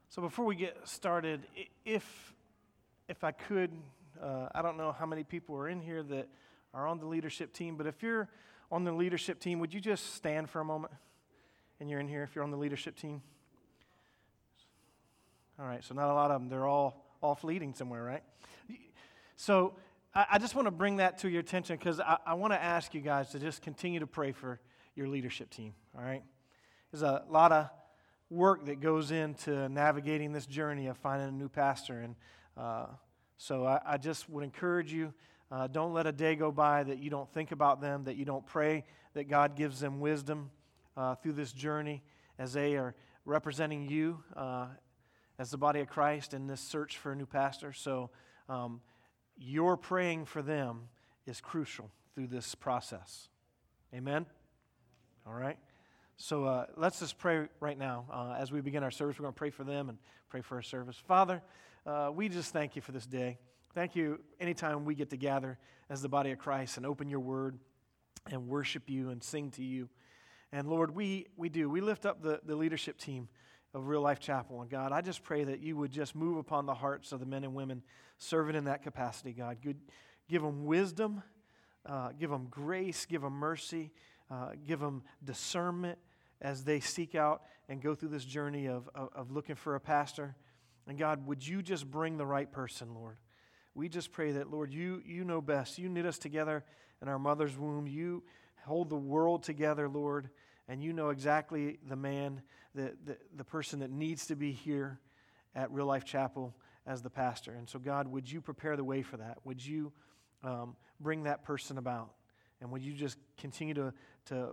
So before we get started, if I could, I don't know how many people are in here that are on the leadership team, but if you're on the leadership team, would you just stand for a moment? And you're in here if you're on the leadership team? All right, so not a lot of them. They're all off leading somewhere, right? So I just want to bring that to your attention because I want to ask you guys to just continue to pray for your leadership team, all right? There's a lot of work that goes into navigating this journey of finding a new pastor, and so I just would encourage you, don't let a day go by that you don't think about them, that you don't pray that God gives them wisdom through this journey as they are representing you as the body of Christ in this search for a new pastor. So your praying for them is crucial through this process. Amen? All right? So let's just pray right now. As we begin our service, we're going to pray for them and pray for our service. Father, we just thank you for this day. Thank you anytime we get to gather as the body of Christ and open your word and worship you and sing to you. And Lord, we do. We lift up the leadership team of Real Life Chapel. And God, I just pray that you would just move upon the hearts of the men and women serving in that capacity, God. Give them wisdom, give them grace, give them mercy, give them discernment as they seek out and go through this journey of looking for a pastor. And God, would you just bring the right person, Lord? We just pray that, Lord, you know best. You knit us together in our mother's womb. You hold the world together, Lord, and you know exactly the man, the person that needs to be here at Real Life Chapel as the pastor. And so, God, would you prepare the way for that? Would you bring that person about? And would you just continue to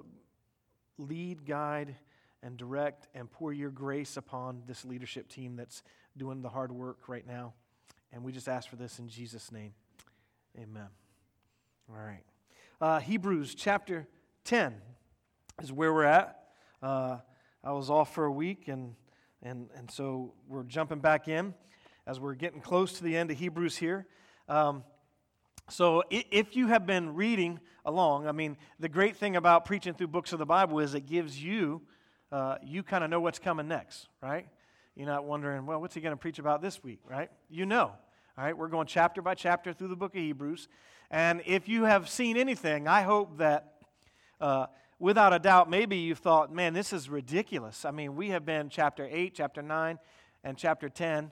lead, guide, and direct and pour your grace upon this leadership team that's doing the hard work right now? And we just ask for this in Jesus' name. Amen. All right. Hebrews chapter 10 is where we're at. I was off for a week, and so we're jumping back in as we're getting close to the end of Hebrews here. So if you have been reading along, I mean, the great thing about preaching through books of the Bible is it gives you, you kind of know what's coming next, right? You're not wondering, well, what's he going to preach about this week, right? You know, all right? We're going chapter by chapter through the book of Hebrews. And if you have seen anything, I hope that without a doubt, maybe you've thought, man, this is ridiculous. I mean, we have been chapter 8, chapter 9, and chapter 10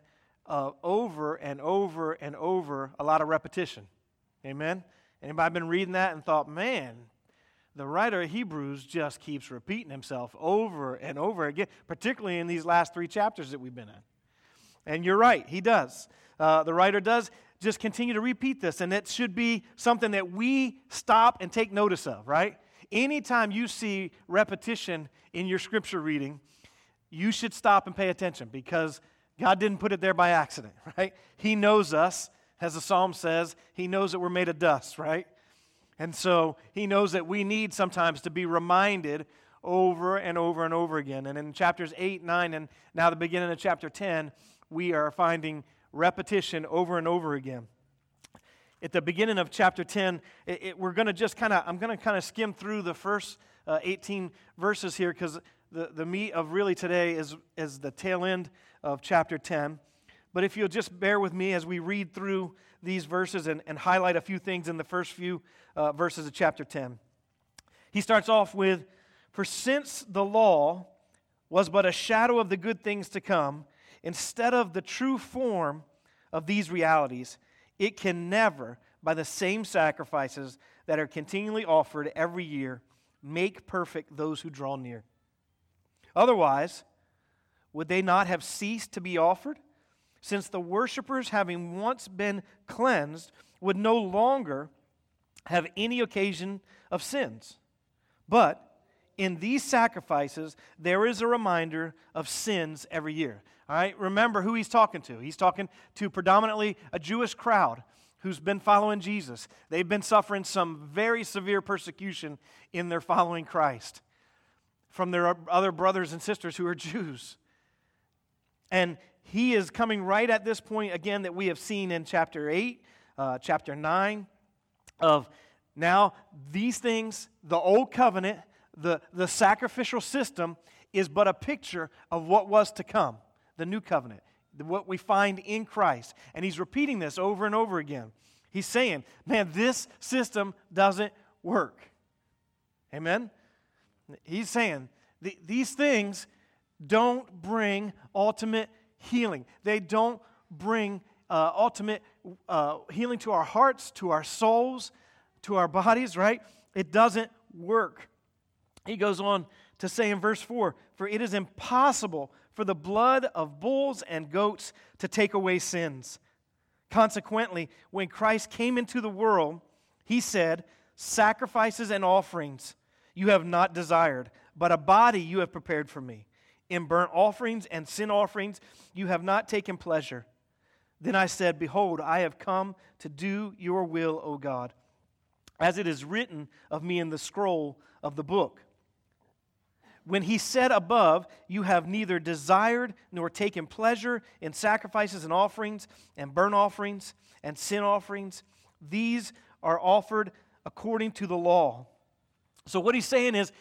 over and over and over, a lot of repetition. Amen? Anybody been reading that and thought, man, the writer of Hebrews just keeps repeating himself over and over again, particularly in these last 3 chapters that we've been in. And you're right, he does. The writer does just continue to repeat this, and it should be something that we stop and take notice of, right? Anytime you see repetition in your scripture reading, you should stop and pay attention because God didn't put it there by accident, right? He knows us. As the psalm says, he knows that we're made of dust, right? And so he knows that we need sometimes to be reminded over and over and over again. And in chapters 8, 9, and now the beginning of chapter 10, we are finding repetition over and over again. At the beginning of chapter 10, we're going to just I'm going to kind of skim through the first 18 verses here because the meat of really today is the tail end of chapter 10. But if you'll just bear with me as we read through these verses and highlight a few things in the first few verses of chapter 10. He starts off with, "For since the law was but a shadow of the good things to come, instead of the true form of these realities, it can never, by the same sacrifices that are continually offered every year, make perfect those who draw near. Otherwise, would they not have ceased to be offered? Since the worshipers, having once been cleansed, would no longer have any occasion of sins. But in these sacrifices, there is a reminder of sins every year." All right, remember who he's talking to. He's talking to predominantly a Jewish crowd who's been following Jesus. They've been suffering some very severe persecution in their following Christ from their other brothers and sisters who are Jews. And he is coming right at this point, again, that we have seen in chapter 8, chapter 9, of now these things, the old covenant, the sacrificial system is but a picture of what was to come. the new covenant, what we find in Christ. And he's repeating this over and over again. He's saying, man, this system doesn't work. Amen? He's saying these things don't bring ultimate healing. They don't bring ultimate healing to our hearts, to our souls, to our bodies, right? It doesn't work. He goes on to say in verse 4, "For it is impossible for the blood of bulls and goats to take away sins. Consequently, when Christ came into the world, he said, 'Sacrifices and offerings you have not desired, but a body you have prepared for me. In burnt offerings and sin offerings you have not taken pleasure.' Then I said, 'Behold, I have come to do your will, O God, as it is written of me in the scroll of the book.' When he said above, 'You have neither desired nor taken pleasure in sacrifices and offerings and burnt offerings and sin offerings, these are offered according to the law.'" So what he's saying is,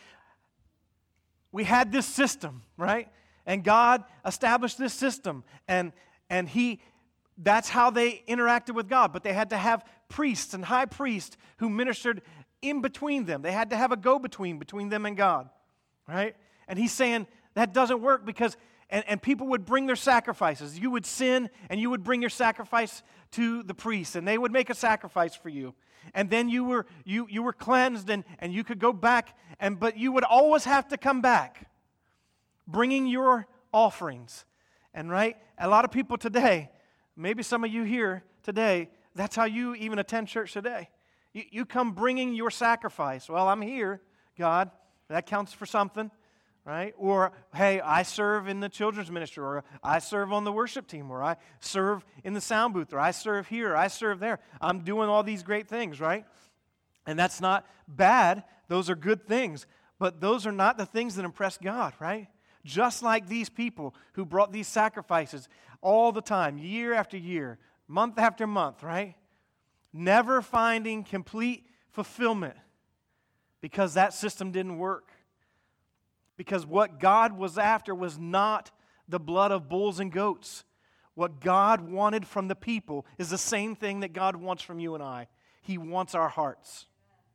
we had this system, right? And God established this system, and that's how they interacted with God. But they had to have priests and high priests who ministered in between them. They had to have a go-between between them and God. Right? And he's saying that doesn't work because, and people would bring their sacrifices. You would sin and you would bring your sacrifice to the priest, and they would make a sacrifice for you. And then you were cleansed, and you could go back, but you would always have to come back bringing your offerings. And right, a lot of people today, maybe some of you here today, that's how you even attend church today. You come bringing your sacrifice. Well, I'm here, God. That counts for something, right? Or, hey, I serve in the children's ministry, or I serve on the worship team, or I serve in the sound booth, or I serve here, or I serve there. I'm doing all these great things, right? And that's not bad. Those are good things. But those are not the things that impress God, right? Just like these people who brought these sacrifices all the time, year after year, month after month, right? Never finding complete fulfillment. Because that system didn't work. Because what God was after was not the blood of bulls and goats. What God wanted from the people is the same thing that God wants from you and I. He wants our hearts.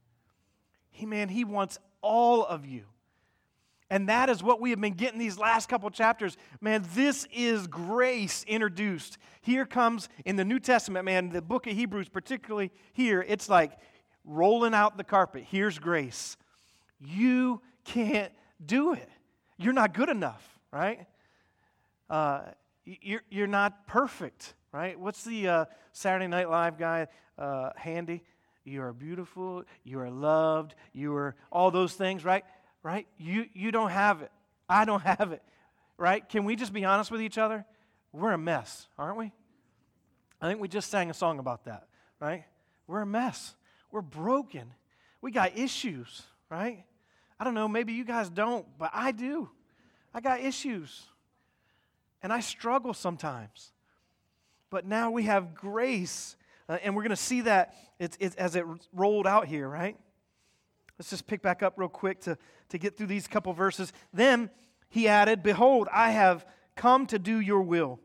He wants all of you. And that is what we have been getting these last couple chapters. Man, this is grace introduced. Here comes in the New Testament, man, the book of Hebrews, particularly here, it's like rolling out the carpet. Here's grace. You can't do it. You're not good enough, right? You're not perfect, right? What's the Saturday Night Live guy, Handy? You are beautiful. You are loved. You are all those things, right? Right? You don't have it. I don't have it, right? Can we just be honest with each other? We're a mess, aren't we? I think we just sang a song about that, right? We're a mess. We're broken. We got issues, right? I don't know, maybe you guys don't, but I do. I got issues. And I struggle sometimes. But now we have grace, and we're going to see that as it rolled out here, right? Let's just pick back up real quick to get through these couple verses. Then he added, "Behold, I have come to do your will."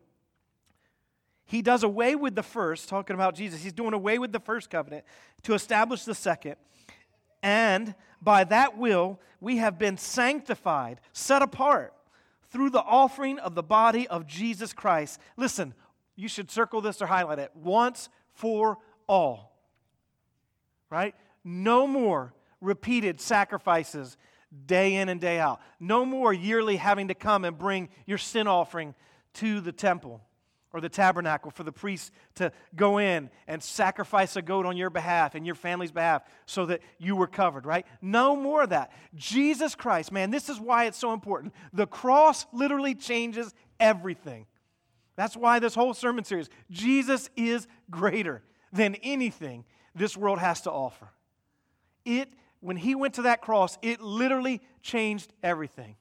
He does away with the first, talking about Jesus. He's doing away with the first covenant to establish the second. And by that will, we have been sanctified, set apart, through the offering of the body of Jesus Christ. Listen, you should circle this or highlight it. Once for all. Right? No more repeated sacrifices day in and day out. No more yearly having to come and bring your sin offering to the temple or the tabernacle for the priest to go in and sacrifice a goat on your behalf and your family's behalf so that you were covered, right? No more of that. Jesus Christ, man, this is why it's so important. The cross literally changes everything. That's why this whole sermon series, Jesus is greater than anything this world has to offer. When he went to that cross, it literally changed everything.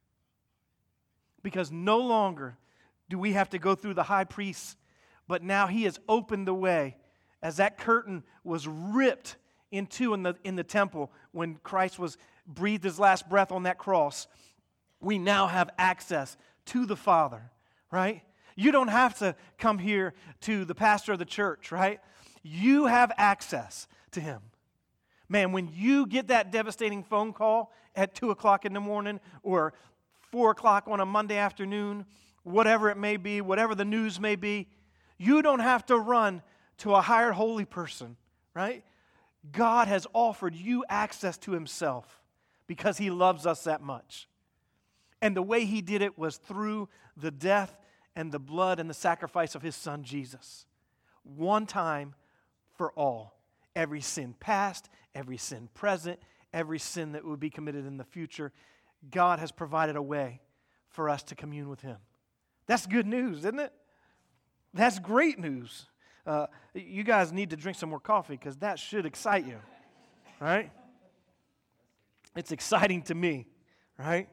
Because no longer do we have to go through the high priest, but now he has opened the way as that curtain was ripped in two in the temple when Christ was breathed his last breath on that cross. We now have access to the Father, right? You don't have to come here to the pastor of the church, right? You have access to him. Man, when you get that devastating phone call at 2 o'clock in the morning or 4 o'clock on a Monday afternoon, whatever it may be, whatever the news may be, you don't have to run to a higher holy person, right? God has offered you access to himself because he loves us that much. And the way he did it was through the death and the blood and the sacrifice of his son Jesus. One time for all. Every sin past, every sin present, every sin that would be committed in the future, God has provided a way for us to commune with him. That's good news, isn't it? That's great news. You guys need to drink some more coffee because that should excite you, right? It's exciting to me, right?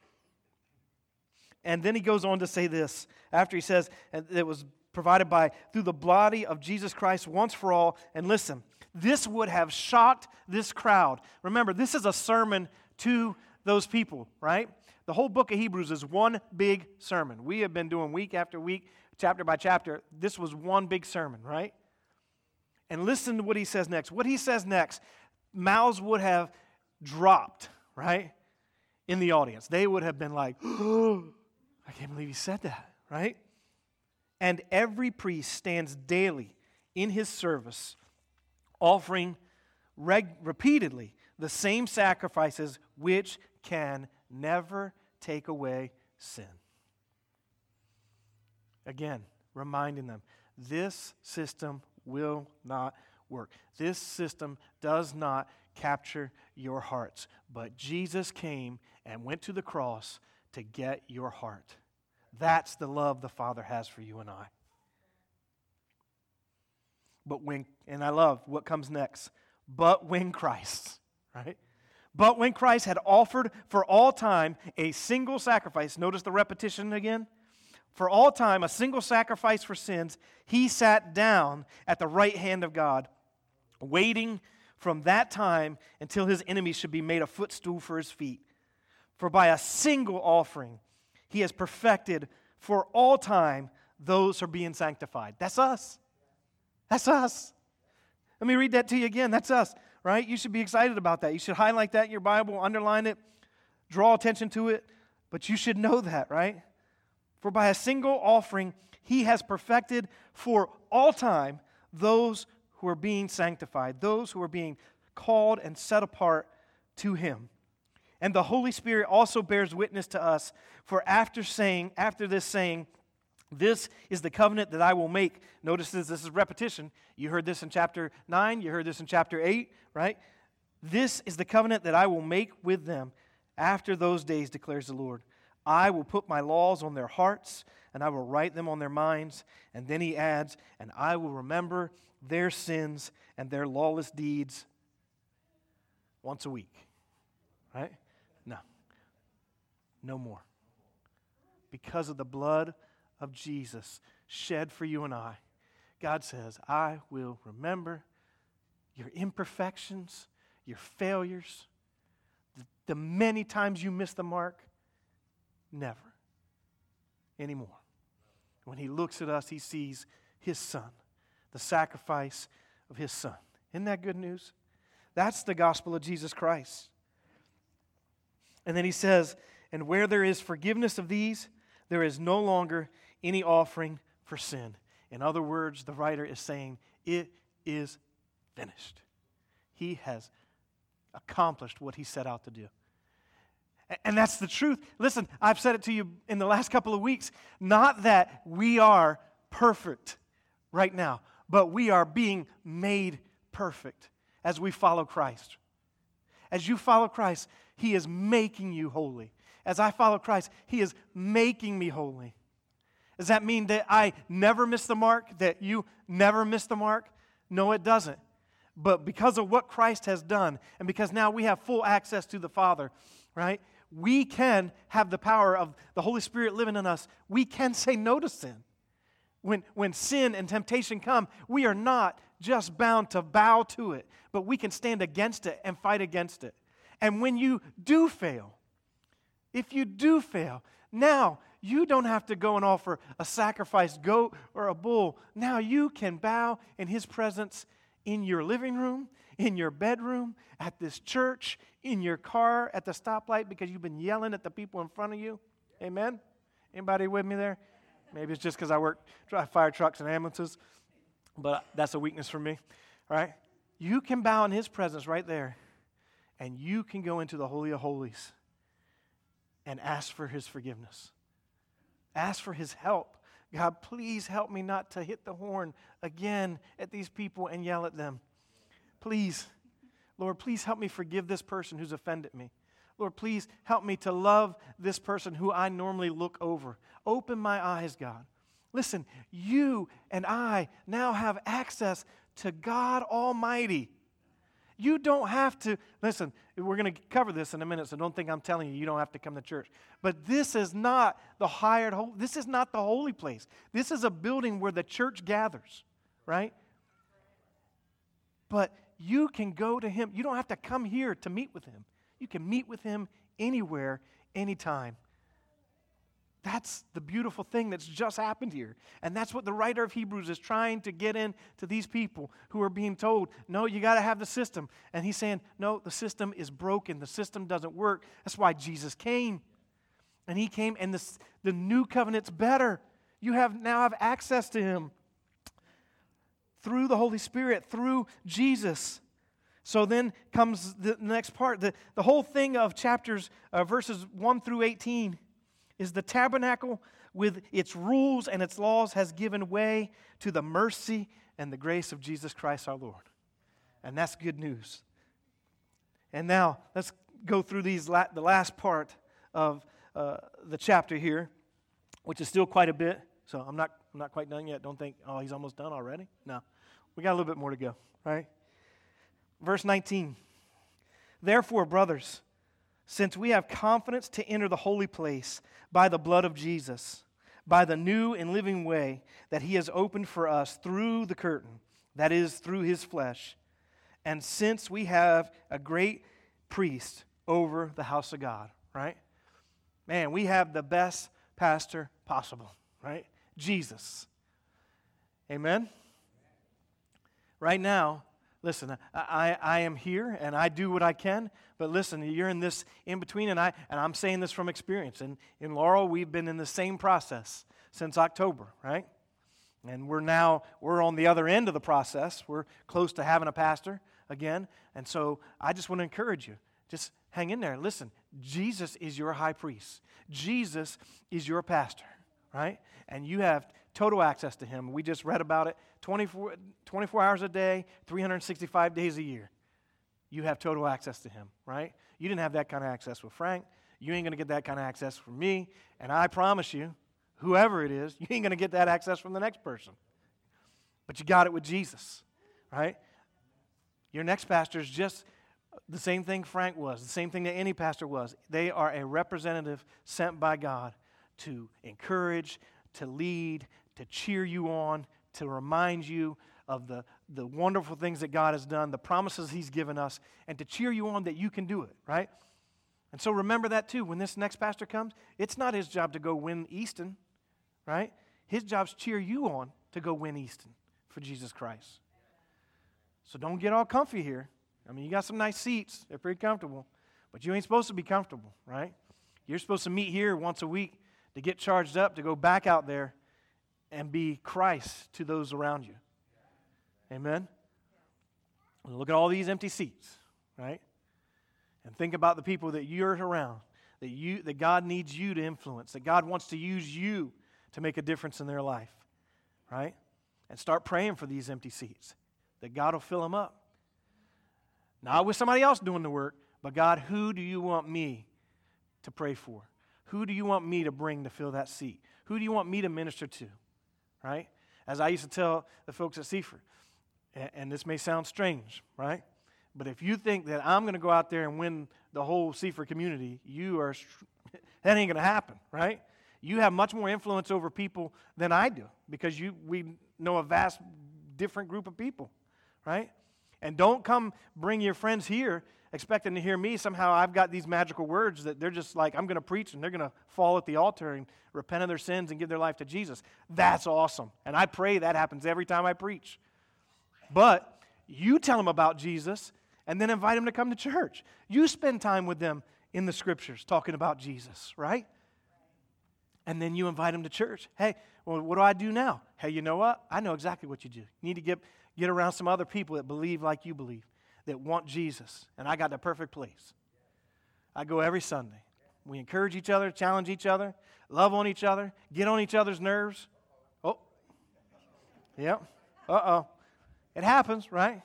And then he goes on to say this, after he says, it was provided through the body of Jesus Christ once for all. And listen, this would have shocked this crowd. Remember, this is a sermon to those people, right? The whole book of Hebrews is one big sermon. We have been doing week after week, chapter by chapter. This was one big sermon, right? And listen to what he says next. What he says next, mouths would have dropped, right, in the audience. They would have been like, oh, I can't believe he said that, right? And every priest stands daily in his service, offering repeatedly the same sacrifices which can never take away sin. Again, reminding them, this system will not work. This system does not capture your hearts. But Jesus came and went to the cross to get your heart. That's the love the Father has for you and I. And I love what comes next. But when Christ, right? But when Christ had offered for all time a single sacrifice, notice the repetition again. For all time, a single sacrifice for sins, he sat down at the right hand of God, waiting from that time until his enemies should be made a footstool for his feet. For by a single offering, he has perfected for all time those who are being sanctified. That's us. That's us. Let me read that to you again. That's us, right? You should be excited about that. You should highlight that in your Bible, underline it, draw attention to it. But you should know that, right? For by a single offering, he has perfected for all time those who are being sanctified, those who are being called and set apart to him. And the Holy Spirit also bears witness to us, for after this saying, this is the covenant that I will make. Notice this is repetition. You heard this in chapter 9, you heard this in chapter 8, right? This is the covenant that I will make with them after those days, declares the Lord. I will put my laws on their hearts, and I will write them on their minds. And then he adds, and I will remember their sins and their lawless deeds once a week. Right? No more. Because of the blood of Jesus shed for you and I, God says, I will remember your imperfections, your failures, the many times you missed the mark. Never anymore. When he looks at us, he sees his son, the sacrifice of his son. Isn't that good news? That's the gospel of Jesus Christ. And then he says, and where there is forgiveness of these, there is no longer any offering for sin. In other words, the writer is saying, it is finished. He has accomplished what he set out to do. And that's the truth. Listen, I've said it to you in the last couple of weeks. Not that we are perfect right now, but we are being made perfect as we follow Christ. As you follow Christ, he is making you holy. As I follow Christ, he is making me holy. Does that mean that I never miss the mark? That you never miss the mark? No, it doesn't. But because of what Christ has done, and because now we have full access to the Father, right? We can have the power of the Holy Spirit living in us. We can say no to sin. When sin and temptation come, we are not just bound to bow to it, but we can stand against it and fight against it. And when you do fail, if you do fail, now you don't have to go and offer a sacrificed goat or a bull. Now you can bow in His presence in your living room, in your bedroom, at this church, in your car, at the stoplight because you've been yelling at the people in front of you. Amen? Anybody with me there? Maybe it's just because I drive fire trucks and ambulances, but that's a weakness for me, right? You can bow in His presence right there, and you can go into the Holy of Holies and ask for His forgiveness. Ask for His help. God, please help me not to hit the horn again at these people and yell at them. Please, Lord, please help me forgive this person who's offended me. Lord, please help me to love this person who I normally look over. Open my eyes, God. Listen, you and I now have access to God Almighty. You don't have to, listen, we're going to cover this in a minute, so don't think I'm telling you don't have to come to church. But this is not this is not the holy place. This is a building where the church gathers, right? But you can go to Him. You don't have to come here to meet with Him. You can meet with Him anywhere, anytime. That's the beautiful thing that's just happened here. And that's what the writer of Hebrews is trying to get into these people who are being told, no, you got to have the system. And he's saying, no, the system is broken. The system doesn't work. That's why Jesus came. And He came, and the new covenant's better. You now have access to Him through the Holy Spirit, through Jesus. So then comes the next part. The whole thing of verses 1 through 18 is the tabernacle with its rules and its laws has given way to the mercy and the grace of Jesus Christ our Lord. And that's good news. And now let's go through the last part of the chapter here, which is still quite a bit. So I'm not quite done yet. Don't think, oh, he's almost done already. No, we got a little bit more to go, right? Verse 19, therefore, brothers, since we have confidence to enter the holy place by the blood of Jesus, by the new and living way that He has opened for us through the curtain, that is, through His flesh, and since we have a great priest over the house of God, right? Man, we have the best pastor possible, right? Jesus. Amen? Right now, listen, I am here and I do what I can, but listen, you're in this in between, and I'm saying this from experience. And in Laurel, we've been in the same process since October, right? And we're on the other end of the process. We're close to having a pastor again. And so I just want to encourage you, just hang in there. Listen, Jesus is your high priest. Jesus is your pastor, right? And you have total access to Him. We just read about it. 24 hours a day, 365 days a year. You have total access to Him, right? You didn't have that kind of access with Frank. You ain't going to get that kind of access from me. And I promise you, whoever it is, you ain't going to get that access from the next person. But you got it with Jesus, right? Your next pastor is just the same thing Frank was, the same thing that any pastor was. They are a representative sent by God to encourage, to lead, to cheer you on, to remind you of the wonderful things that God has done, the promises He's given us, and to cheer you on that you can do it, right? And so remember that too. When this next pastor comes, it's not his job to go win Easton, right? His job's cheer you on to go win Easton for Jesus Christ. So don't get all comfy here. I mean, you got some nice seats. They're pretty comfortable. But you ain't supposed to be comfortable, right? You're supposed to meet here once a week to get charged up, to go back out there and be Christ to those around you. Amen? Look at all these empty seats, right? And think about the people that you're around, that God needs you to influence, that God wants to use you to make a difference in their life, right? And start praying for these empty seats, that God will fill them up. Not with somebody else doing the work, but God, who do you want me to pray for? Who do you want me to bring to fill that seat? Who do you want me to minister to, right? As I used to tell the folks at Seaford, and this may sound strange, right? But if you think that I'm going to go out there and win the whole Seaford community, that ain't going to happen, right? You have much more influence over people than I do because we know a vast different group of people, right? And don't come bring your friends here expecting to hear me. Somehow I've got these magical words that they're just like, I'm going to preach, and they're going to fall at the altar and repent of their sins and give their life to Jesus. That's awesome. And I pray that happens every time I preach. But you tell them about Jesus and then invite them to come to church. You spend time with them in the Scriptures talking about Jesus, right? And then you invite them to church. Hey, well, what do I do now? Hey, you know what? I know exactly what you do. You need to get around some other people that believe like you believe, that want Jesus. And I got the perfect place. I go every Sunday. We encourage each other, challenge each other, love on each other, get on each other's nerves. Oh, yep. Uh-oh. It happens, right?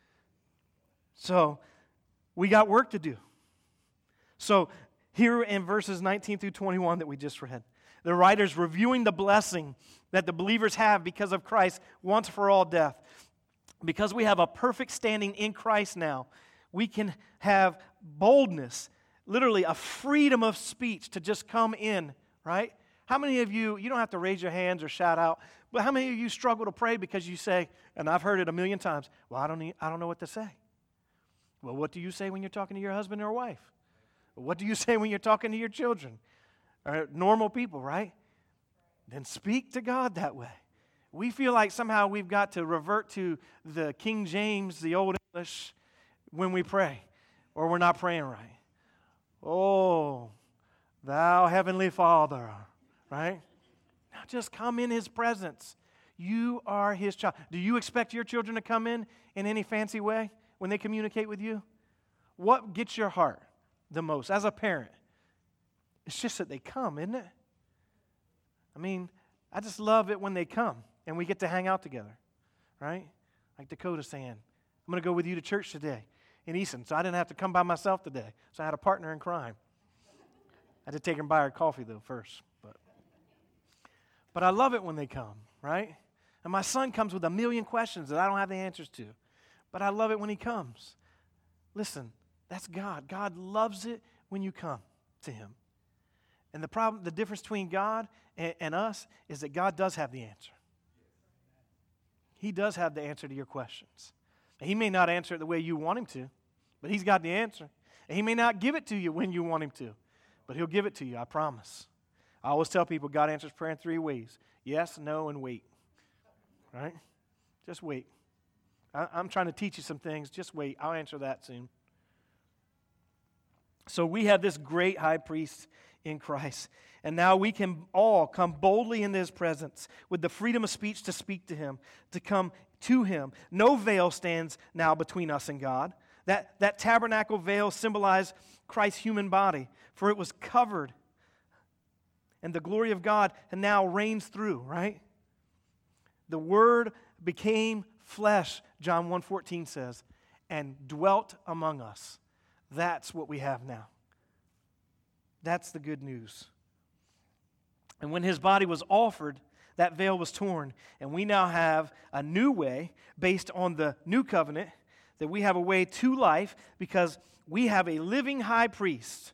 So we got work to do. So here in verses 19 through 21 that we just read, the writer's reviewing the blessing that the believers have because of Christ once for all death. Because we have a perfect standing in Christ now, we can have boldness, literally a freedom of speech to just come in, right? How many of you don't have to raise your hands or shout out, but how many of you struggle to pray because you say, and I've heard it a million times, well, I don't know what to say. Well, what do you say when you're talking to your husband or wife? What do you say when you're talking to your children? Or normal people, right? Then speak to God that way. We feel like somehow we've got to revert to the King James, the Old English, when we pray, or we're not praying right. Oh, thou heavenly Father, right? Now just come in His presence. You are His child. Do you expect your children to come in any fancy way when they communicate with you? What gets your heart the most as a parent? It's just that they come, isn't it? I mean, I just love it when they come and we get to hang out together, right? Like Dakota saying, I'm going to go with you to church today in Easton, so I didn't have to come by myself today. So I had a partner in crime. I had to take her and buy her coffee, though, first. But I love it when they come, right? And my son comes with a million questions that I don't have the answers to. But I love it when he comes. Listen, that's God. God loves it when you come to Him. And the difference between God and us is that God does have the answer. He does have the answer to your questions. He may not answer it the way you want Him to, but He's got the answer. And He may not give it to you when you want Him to, but He'll give it to you, I promise. I always tell people God answers prayer in 3 ways. Yes, no, and wait. Right? Just wait. I'm trying to teach you some things. Just wait. I'll answer that soon. So we have this great high priest in Christ. And now we can all come boldly into His presence with the freedom of speech to speak to Him, to come to Him. No veil stands now between us and God. That tabernacle veil symbolized Christ's human body, for it was covered. And the glory of God now reigns through, right? The Word became flesh, John 1:14 says, and dwelt among us. That's what we have now. That's the good news. And when His body was offered, that veil was torn, and we now have a new way based on the new covenant, that we have a way to life because we have a living high priest.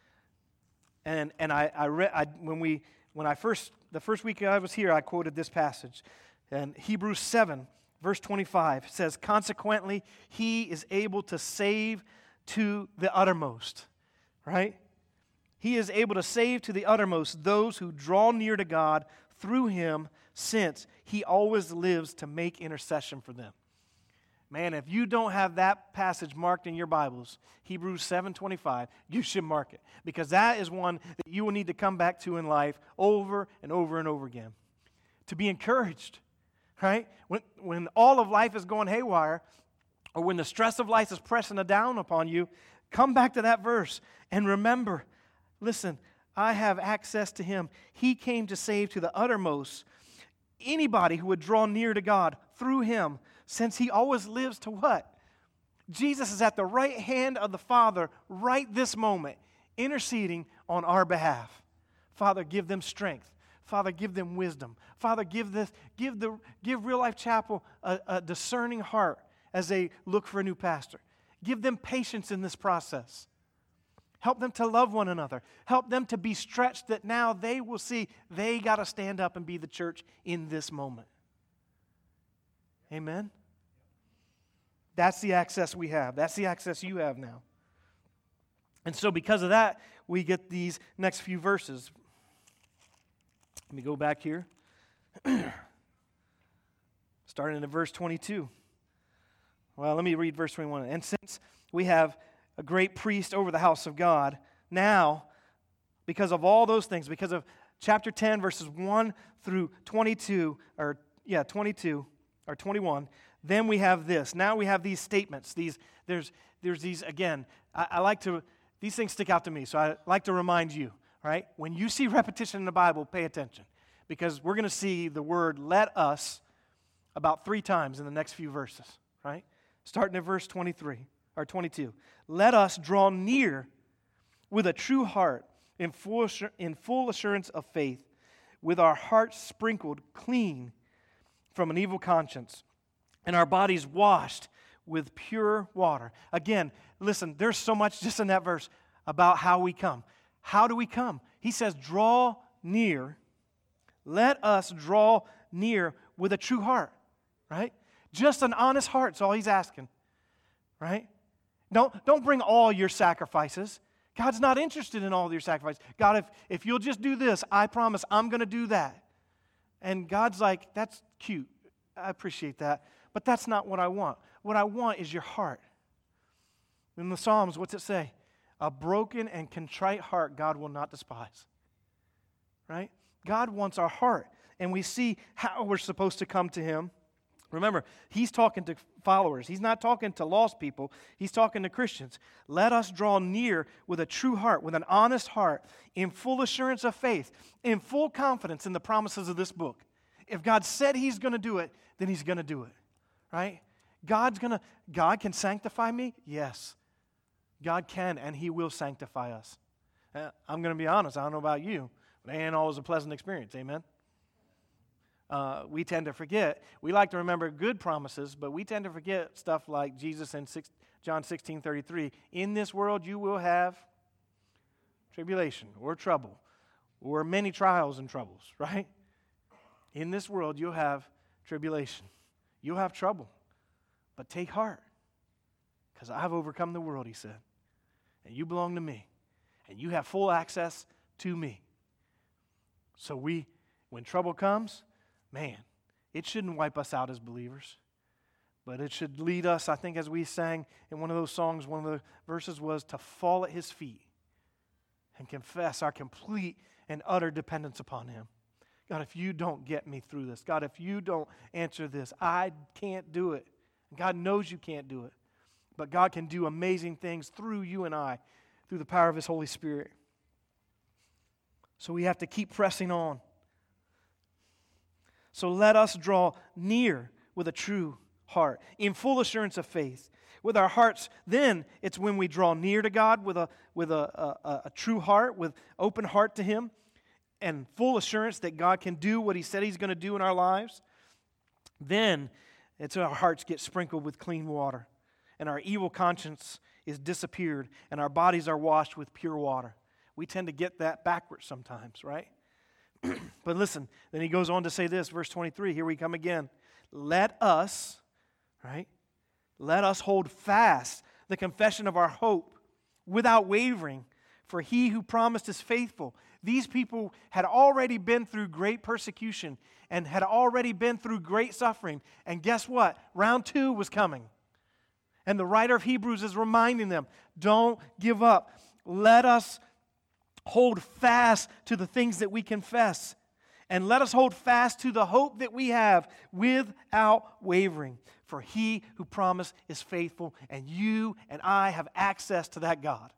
And the first week I was here, I quoted this passage. And Hebrews 7, verse 25 says, consequently, He is able to save to the uttermost. Right? He is able to save to the uttermost those who draw near to God through Him, since He always lives to make intercession for them. Man, if you don't have that passage marked in your Bibles, Hebrews 7:25, you should mark it. Because that is one that you will need to come back to in life over and over and over again. To be encouraged, right? When all of life is going haywire, or when the stress of life is pressing down upon you, come back to that verse and remember, listen, I have access to Him. He came to save to the uttermost anybody who would draw near to God through Him, since He always lives to what? Jesus is at the right hand of the Father right this moment, interceding on our behalf. Father, give them strength. Father, give them wisdom. Father, give Real Life Chapel a discerning heart as they look for a new pastor. Give them patience in this process. Help them to love one another. Help them to be stretched that now they will see they got to stand up and be the church in this moment. Amen? That's the access we have. That's the access you have now. And so because of that, we get these next few verses. Let me go back here. Starting at verse 22. Well, let me read verse 21. And since we have a great priest over the house of God, now, because of all those things, because of chapter 10, verses 1 through 22, 22 or 21, then we have this. Now we have these statements. There's these, again, I like to, these things stick out to me, so I like to remind you, right? When you see repetition in the Bible, pay attention, because we're going to see the word let us about 3 times in the next few verses, right? Starting at verse 23 or 22. Let us draw near with a true heart in full assurance of faith, with our hearts sprinkled clean from an evil conscience and our bodies washed with pure water. Again, listen, there's so much just in that verse about how we come. How do we come? He says, draw near. Let us draw near with a true heart, right? Just an honest heart is all he's asking, right? Don't bring all your sacrifices. God's not interested in all of your sacrifices. God, if you'll just do this, I promise I'm going to do that. And God's like, that's cute. I appreciate that. But that's not what I want. What I want is your heart. In the Psalms, what's it say? A broken and contrite heart God will not despise. Right? God wants our heart. And we see how we're supposed to come to Him. Remember, He's talking to followers. He's not talking to lost people. He's talking to Christians. Let us draw near with a true heart, with an honest heart, in full assurance of faith, in full confidence in the promises of this book. If God said He's going to do it, then He's going to do it. Right? God can sanctify me? Yes. God can, and He will sanctify us. I'm going to be honest. I don't know about you, but it ain't always a pleasant experience. Amen? We tend to forget. We like to remember good promises, but we tend to forget stuff like Jesus in John 16:33. In this world you will have tribulation or trouble or many trials and troubles, right? In this world you'll have tribulation. You'll have trouble. But take heart, because I've overcome the world, He said. And you belong to me. And you have full access to me. So when trouble comes, man, it shouldn't wipe us out as believers, but it should lead us, I think as we sang in one of those songs, one of the verses was to fall at His feet and confess our complete and utter dependence upon Him. God, if you don't get me through this, God, if you don't answer this, I can't do it. God knows you can't do it, but God can do amazing things through you and I, through the power of His Holy Spirit. So we have to keep pressing on. So let us draw near with a true heart, in full assurance of faith. With our hearts, then it's when we draw near to God with a true heart, with open heart to Him, and full assurance that God can do what He said He's going to do in our lives. Then it's when our hearts get sprinkled with clean water, and our evil conscience is disappeared, and our bodies are washed with pure water. We tend to get that backwards sometimes, right? But listen, then he goes on to say this, verse 23, here we come again. Let us, right? Let us hold fast the confession of our hope without wavering, for He who promised is faithful. These people had already been through great persecution and had already been through great suffering. And guess what? Round 2 was coming. And the writer of Hebrews is reminding them, don't give up. Let us hold fast to the things that we confess. And let us hold fast to the hope that we have without wavering. For He who promised is faithful, and you and I have access to that God.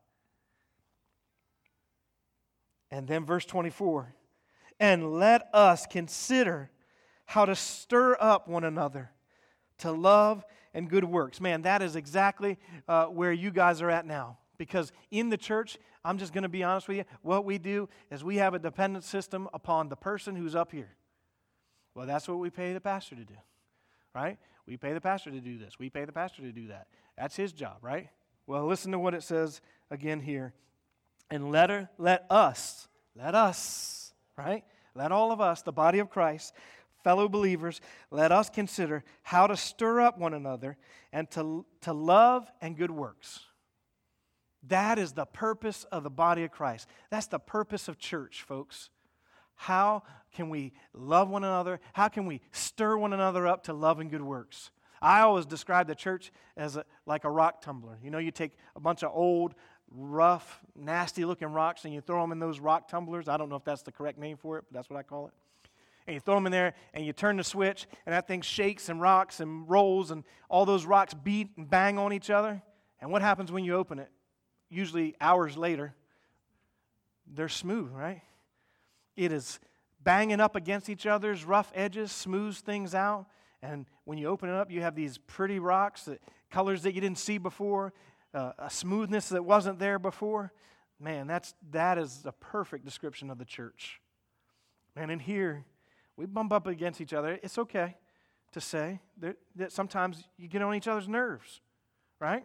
And then verse 24. And let us consider how to stir up one another to love and good works. Man, that is exactly where you guys are at now. Because in the church, I'm just going to be honest with you, what we do is we have a dependent system upon the person who's up here. Well, that's what we pay the pastor to do, right? We pay the pastor to do this. We pay the pastor to do that. That's his job, right? Well, listen to what it says again here. And let us, right? Let all of us, the body of Christ, fellow believers, let us consider how to stir up one another and to love and good works. That is the purpose of the body of Christ. That's the purpose of church, folks. How can we love one another? How can we stir one another up to love and good works? I always describe the church as like a rock tumbler. You know, you take a bunch of old, rough, nasty-looking rocks and you throw them in those rock tumblers. I don't know if that's the correct name for it, but that's what I call it. And you throw them in there and you turn the switch and that thing shakes and rocks and rolls and all those rocks beat and bang on each other. And what happens when you open it? Usually hours later, they're smooth, right? It is banging up against each other's rough edges, smooths things out. And when you open it up, you have these pretty rocks, colors that you didn't see before, a smoothness that wasn't there before. Man, that is a perfect description of the church. Man, in here, we bump up against each other. It's okay to say that sometimes you get on each other's nerves, right?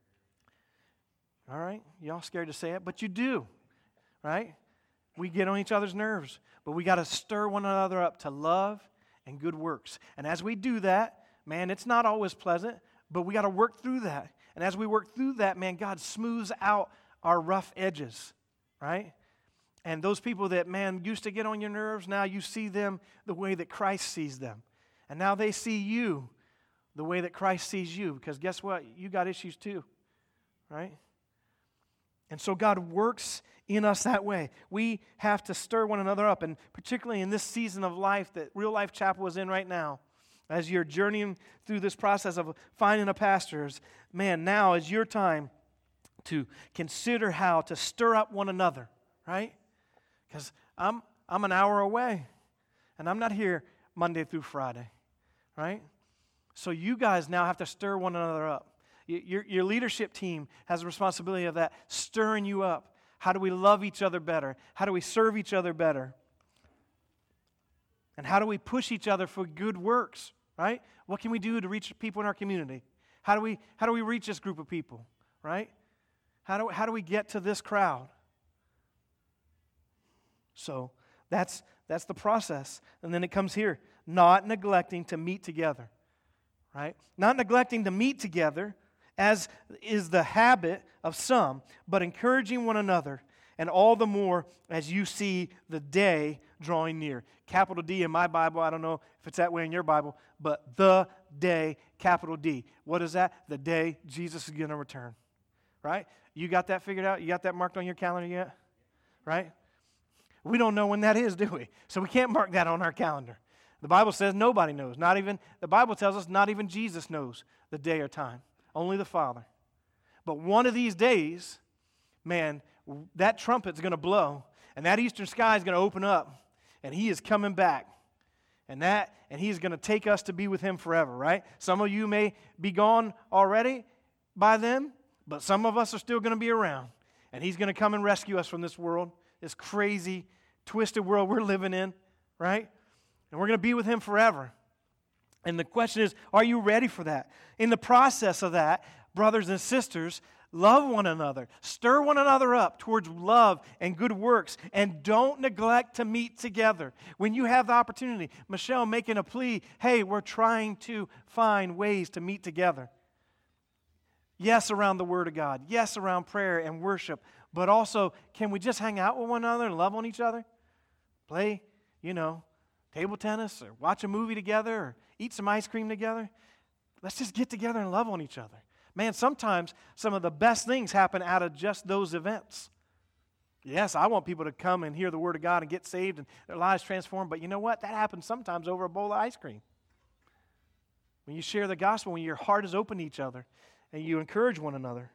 All right, y'all scared to say it, but you do, right? We get on each other's nerves, but we got to stir one another up to love and good works. And as we do that, man, it's not always pleasant, but we got to work through that. And as we work through that, man, God smooths out our rough edges, right? And those people that, man, used to get on your nerves, now you see them the way that Christ sees them. And now they see you the way that Christ sees you, because guess what? You got issues too, right? And so God works in us that way. We have to stir one another up, and particularly in this season of life that Real Life Chapel is in right now, as you're journeying through this process of finding a pastor, man, now is your time to consider how to stir up one another, right? Because I'm an hour away, and I'm not here Monday through Friday, right? So you guys now have to stir one another up. Your leadership team has a responsibility of that, stirring you up. How do we love each other better? How do we serve each other better? And how do we push each other for good works, right? What can we do to reach people in our community? How do we reach this group of people, right? How do we get to this crowd? So that's the process. And then it comes here, not neglecting to meet together, right? Not neglecting to meet together, as is the habit of some, but encouraging one another, and all the more as you see the day drawing near. Capital D in my Bible, I don't know if it's that way in your Bible, but the day, capital D. What is that? The day Jesus is going to return, right? You got that figured out? You got that marked on your calendar yet? Right? We don't know when that is, do we? So we can't mark that on our calendar. The Bible says nobody knows. The Bible tells us not even Jesus knows the day or time. Only the Father. But one of these days, man, that trumpet's going to blow, and that eastern sky is going to open up, and He is coming back. And He's going to take us to be with Him forever, right? Some of you may be gone already by then, but some of us are still going to be around. And He's going to come and rescue us from this world, this crazy, twisted world we're living in, right? And we're going to be with Him forever. And the question is, are you ready for that? In the process of that, brothers and sisters, love one another. Stir one another up towards love and good works. And don't neglect to meet together. When you have the opportunity, Michelle making a plea, hey, we're trying to find ways to meet together. Yes, around the Word of God. Yes, around prayer and worship. But also, can we just hang out with one another and love on each other? Play, table tennis or watch a movie together or eat some ice cream together. Let's just get together and love on each other. Man, sometimes some of the best things happen out of just those events. Yes, I want people to come and hear the Word of God and get saved and their lives transformed, but you know what? That happens sometimes over a bowl of ice cream. When you share the gospel, when your heart is open to each other and you encourage one another.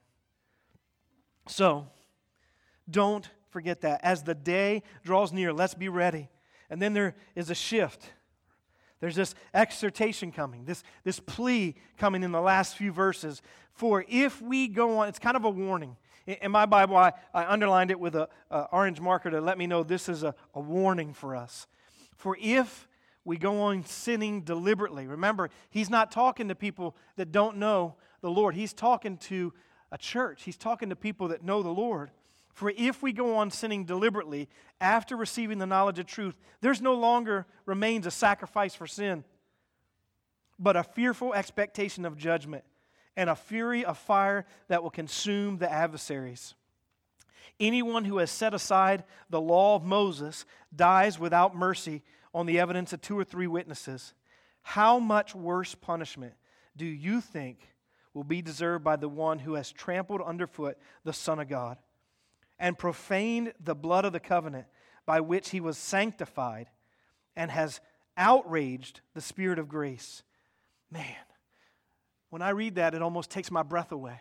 So, don't forget that. As the day draws near, let's be ready. And then there is a shift. There's this exhortation coming, this plea coming in the last few verses. For if we go on, it's kind of a warning. In my Bible, I underlined it with an orange marker to let me know this is a warning for us. For if we go on sinning deliberately, remember, He's not talking to people that don't know the Lord. He's talking to a church. He's talking to people that know the Lord. For if we go on sinning deliberately after receiving the knowledge of truth, there's no longer remains a sacrifice for sin, but a fearful expectation of judgment and a fury of fire that will consume the adversaries. Anyone who has set aside the law of Moses dies without mercy on the evidence of 2 or 3 witnesses. How much worse punishment do you think will be deserved by the one who has trampled underfoot the Son of God and profaned the blood of the covenant by which he was sanctified and has outraged the Spirit of grace? Man, when I read that, it almost takes my breath away.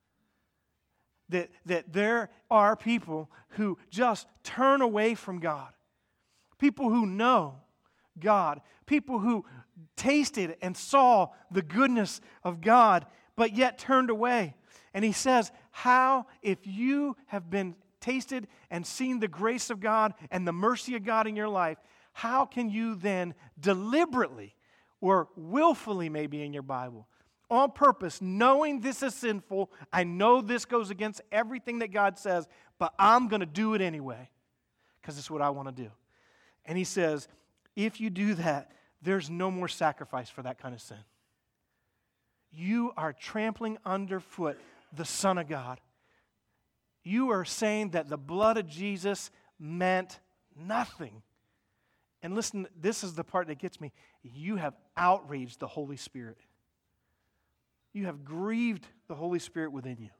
That there are people who just turn away from God. People who know God. People who tasted and saw the goodness of God, but yet turned away. And he says, how, if you have been tasted and seen the grace of God and the mercy of God in your life, how can you then deliberately or willfully, maybe in your Bible, on purpose, knowing this is sinful, I know this goes against everything that God says, but I'm going to do it anyway because it's what I want to do. And he says, if you do that, there's no more sacrifice for that kind of sin. You are trampling underfoot the Son of God. You are saying that the blood of Jesus meant nothing. And listen, this is the part that gets me. You have outraged the Holy Spirit. You have grieved the Holy Spirit within you.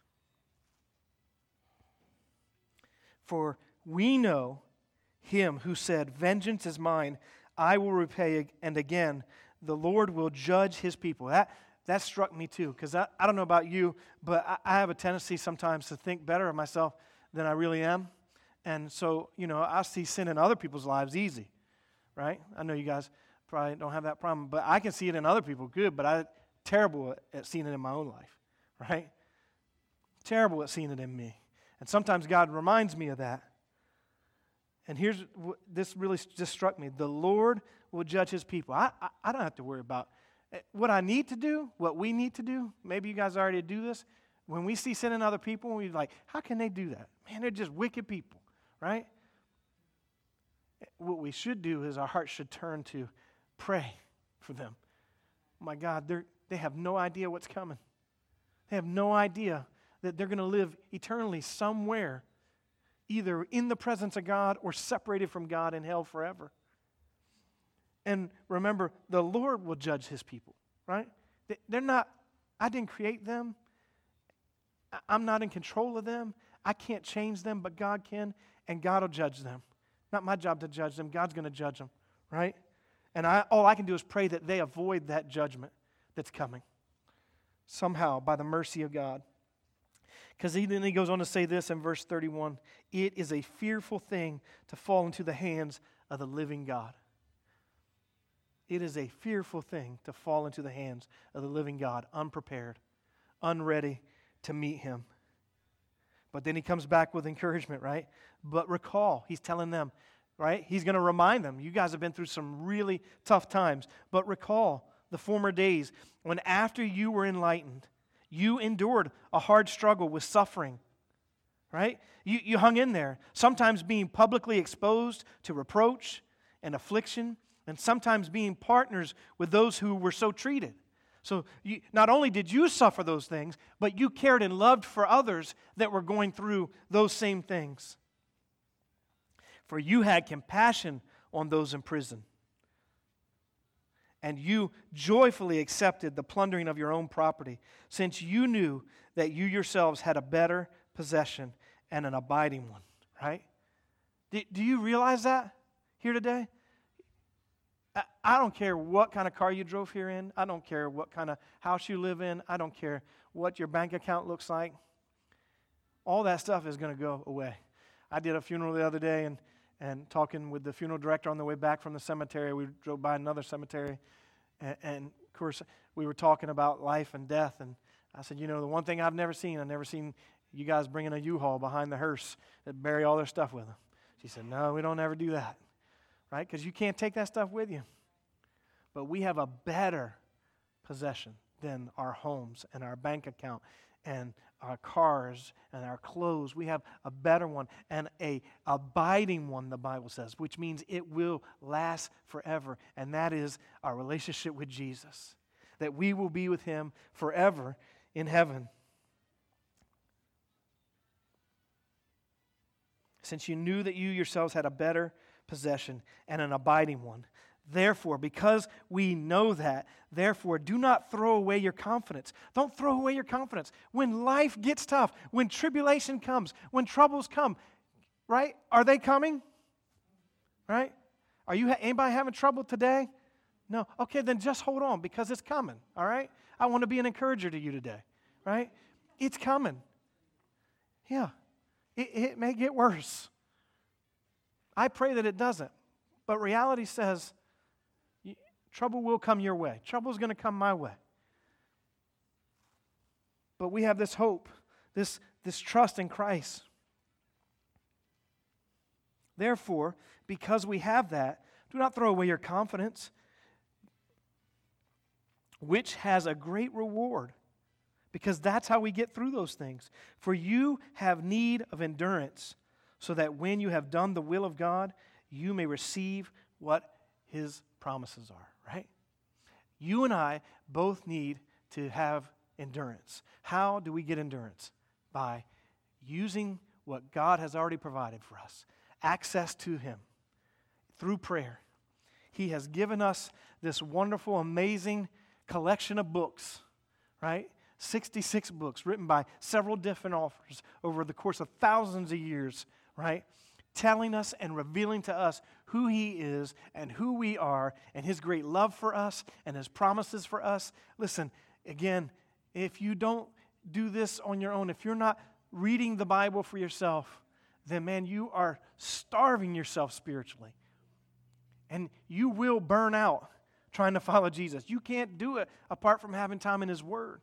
For we know him who said, vengeance is mine, I will repay, and again, the Lord will judge his people. That struck me too, because I don't know about you, but I have a tendency sometimes to think better of myself than I really am. And so, I see sin in other people's lives easy, right? I know you guys probably don't have that problem, but I can see it in other people good, but I'm terrible at seeing it in my own life, right? Terrible at seeing it in me. And sometimes God reminds me of that. And this really just struck me. The Lord will judge his people. I don't have to worry about what I need to do, what we need to do. Maybe you guys already do this. When we see sin in other people, we're like, how can they do that? Man, they're just wicked people, right? What we should do is our hearts should turn to pray for them. Oh my God, they have no idea what's coming. They have no idea that they're going to live eternally somewhere, either in the presence of God or separated from God in hell forever. And remember, the Lord will judge his people, right? They're not, I didn't create them. I'm not in control of them. I can't change them, but God can, and God will judge them. Not my job to judge them. God's going to judge them, right? And all I can do is pray that they avoid that judgment that's coming somehow by the mercy of God. Because then he goes on to say this in verse 31, it is a fearful thing to fall into the hands of the living God. It is a fearful thing to fall into the hands of the living God, unprepared, unready to meet him. But then he comes back with encouragement, right? But recall, he's telling them, right? He's going to remind them, you guys have been through some really tough times. But recall the former days when after you were enlightened, you endured a hard struggle with suffering, right? You hung in there, sometimes being publicly exposed to reproach and affliction, and sometimes being partners with those who were so treated. So not only did you suffer those things, but you cared and loved for others that were going through those same things. For you had compassion on those in prison, and you joyfully accepted the plundering of your own property, since you knew that you yourselves had a better possession and an abiding one, right? Do you realize that here today? I don't care what kind of car you drove here in. I don't care what kind of house you live in. I don't care what your bank account looks like. All that stuff is going to go away. I did a funeral the other day, and talking with the funeral director on the way back from the cemetery, we drove by another cemetery, and of course, we were talking about life and death, and I said, the one thing I've never seen you guys bringing a U-Haul behind the hearse that bury all their stuff with them. She said, no, we don't ever do that, right? Because you can't take that stuff with you. But we have a better possession than our homes and our bank account and our cars and our clothes. We have a better one and a abiding one, the Bible says, which means it will last forever, and that is our relationship with Jesus. that we will be with him forever in heaven. Since you knew that you yourselves had a better possession and an abiding one. Therefore, because we know that, therefore, do not throw away your confidence. Don't throw away your confidence. When life gets tough, when tribulation comes, when troubles come, right? Are they coming? Right? Are you anybody having trouble today? No. Okay, then just hold on because it's coming, all right? I want to be an encourager to you today, right? It's coming. Yeah. It may get worse. I pray that it doesn't. But reality says trouble will come your way. Trouble is going to come my way. But we have this hope, this trust in Christ. Therefore, because we have that, do not throw away your confidence, which has a great reward. Because that's how we get through those things. For you have need of endurance, so that when you have done the will of God, you may receive what his promises are, right? You and I both need to have endurance. How do we get endurance? By using what God has already provided for us. Access to him through prayer. He has given us this wonderful, amazing collection of books, right? 66 books written by several different authors over the course of thousands of years, right? Telling us and revealing to us who he is and who we are and his great love for us and his promises for us. Listen, again, if you don't do this on your own, if you're not reading the Bible for yourself, then man, you are starving yourself spiritually. And you will burn out trying to follow Jesus. You can't do it apart from having time in his word.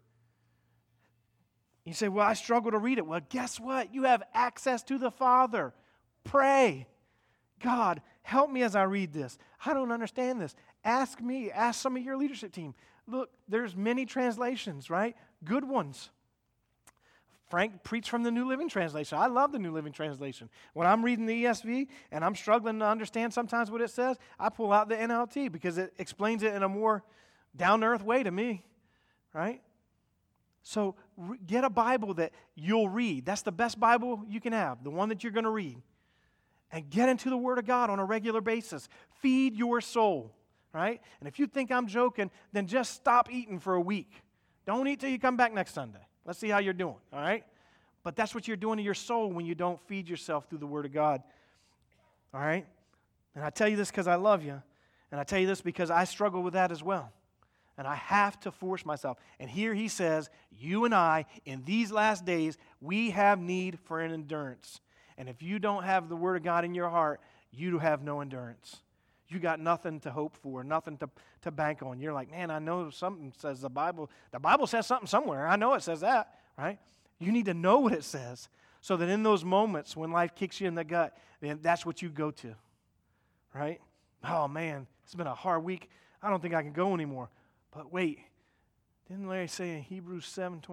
You say, well, I struggle to read it. Well, guess what? You have access to the Father. Pray. God, help me as I read this. I don't understand this. Ask me. Ask some of your leadership team. Look, there's many translations, right? Good ones. Frank preached from the New Living Translation. I love the New Living Translation. When I'm reading the ESV and I'm struggling to understand sometimes what it says, I pull out the NLT because it explains it in a more down-to-earth way to me, right? So get a Bible that you'll read. That's the best Bible you can have, the one that you're going to read. And get into the Word of God on a regular basis. Feed your soul, right? And if you think I'm joking, then just stop eating for a week. Don't eat till you come back next Sunday. Let's see how you're doing, all right? But that's what you're doing to your soul when you don't feed yourself through the Word of God, all right? And I tell you this because I love you, and I tell you this because I struggle with that as well. And I have to force myself. And here he says, you and I, in these last days, we have need for an endurance. And if you don't have the Word of God in your heart, you have no endurance. You got nothing to hope for, nothing to bank on. You're like, man, I know something says the Bible says something somewhere. I know it says that, right? You need to know what it says so that in those moments when life kicks you in the gut, then that's what you go to, right? Oh, man, it's been a hard week. I don't think I can go anymore. But wait, didn't Larry say in Hebrews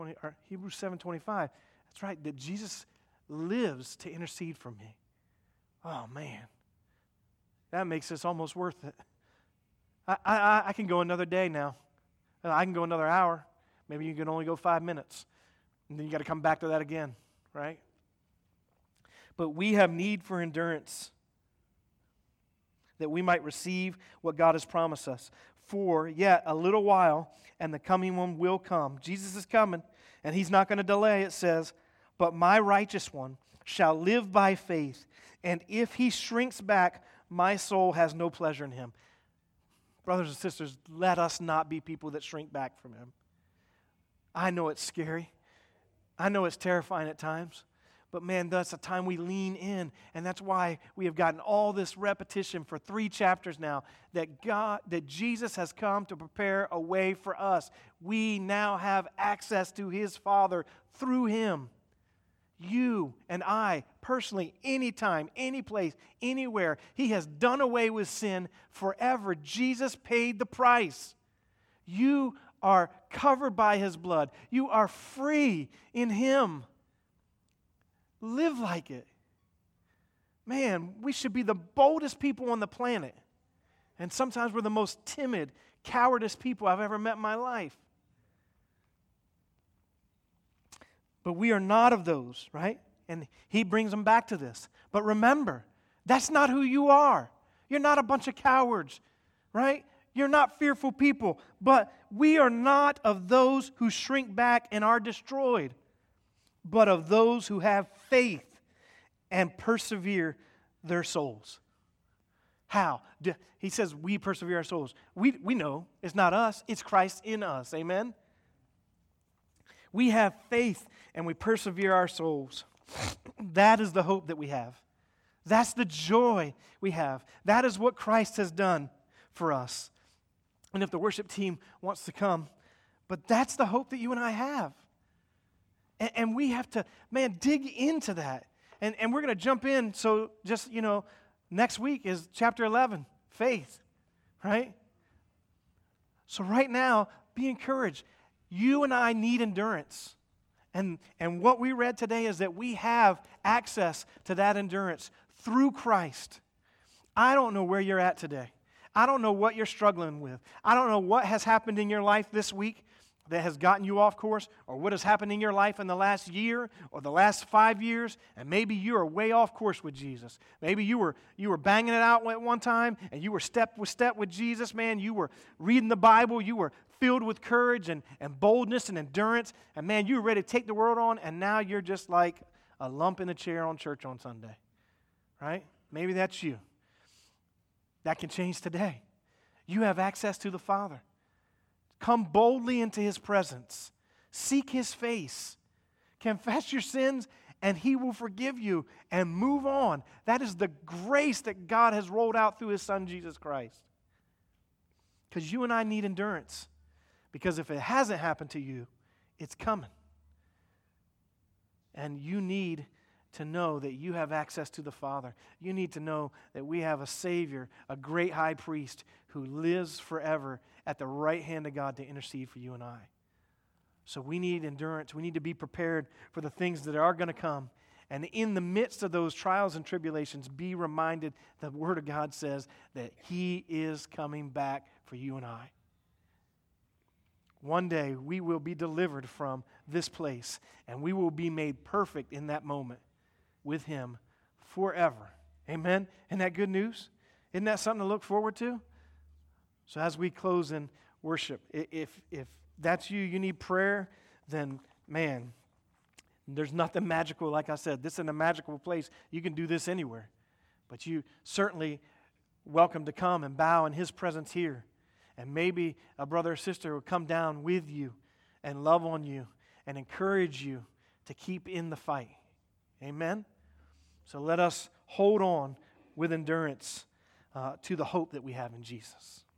7:25, that's right, that Jesus lives to intercede for me. Oh, man. That makes this almost worth it. I can go another day now. I can go another hour. Maybe you can only go 5 minutes. And then you got to come back to that again, right? But we have need for endurance that we might receive what God has promised us. For yet a little while, and the coming one will come. Jesus is coming, and he's not going to delay, it says. But my righteous one shall live by faith, and if he shrinks back, my soul has no pleasure in him. Brothers and sisters, let us not be people that shrink back from him. I know it's scary. I know it's terrifying at times. But man, that's a time we lean in, and that's why we have gotten all this repetition for 3 chapters now that Jesus has come to prepare a way for us. We now have access to his Father through him. You and I, personally, anytime, any place, anywhere, he has done away with sin forever. Jesus paid the price. You are covered by his blood. You are free in him. Live like it. Man, we should be the boldest people on the planet. And sometimes we're the most timid, cowardice people I've ever met in my life. But we are not of those, right? And he brings them back to this. But remember, that's not who you are. You're not a bunch of cowards, right? You're not fearful people. But we are not of those who shrink back and are destroyed, but of those who have faith and persevere their souls. How? He says we persevere our souls. We know it's not us, it's Christ in us. Amen? We have faith and we persevere our souls. That is the hope that we have. That's the joy we have. That is what Christ has done for us. And if the worship team wants to come, but that's the hope that you and I have. And we have to, dig into that. And we're going to jump in. So just, next week is chapter 11, faith, right? So right now, be encouraged. You and I need endurance. And what we read today is that we have access to that endurance through Christ. I don't know where you're at today. I don't know what you're struggling with. I don't know what has happened in your life this week that has gotten you off course, or what has happened in your life in the last year or the last 5 years, and maybe you are way off course with Jesus. Maybe you were banging it out at one time, and you were step with Jesus, man. You were reading the Bible. You were filled with courage and boldness and endurance, and man, you were ready to take the world on, and now you're just like a lump in the chair on church on Sunday, right? Maybe that's you. That can change today. You have access to the Father. Come boldly into His presence. Seek His face. Confess your sins, and He will forgive you, and move on. That is the grace that God has rolled out through His Son, Jesus Christ. Because you and I need endurance. Because if it hasn't happened to you, it's coming. And you need to know that you have access to the Father. You need to know that we have a Savior, a great high priest who lives forever at the right hand of God to intercede for you and I. So we need endurance. We need to be prepared for the things that are going to come. And in the midst of those trials and tribulations, be reminded the Word of God says that He is coming back for you and I. One day we will be delivered from this place, and we will be made perfect in that moment with Him forever. Amen? Isn't that good news? Isn't that something to look forward to? So as we close in worship, if that's you need prayer, then man, there's nothing magical. Like I said, this isn't a magical place. You can do this anywhere. But you certainly welcome to come and bow in His presence here. And maybe a brother or sister will come down with you and love on you and encourage you to keep in the fight. Amen? So let us hold on with endurance to the hope that we have in Jesus.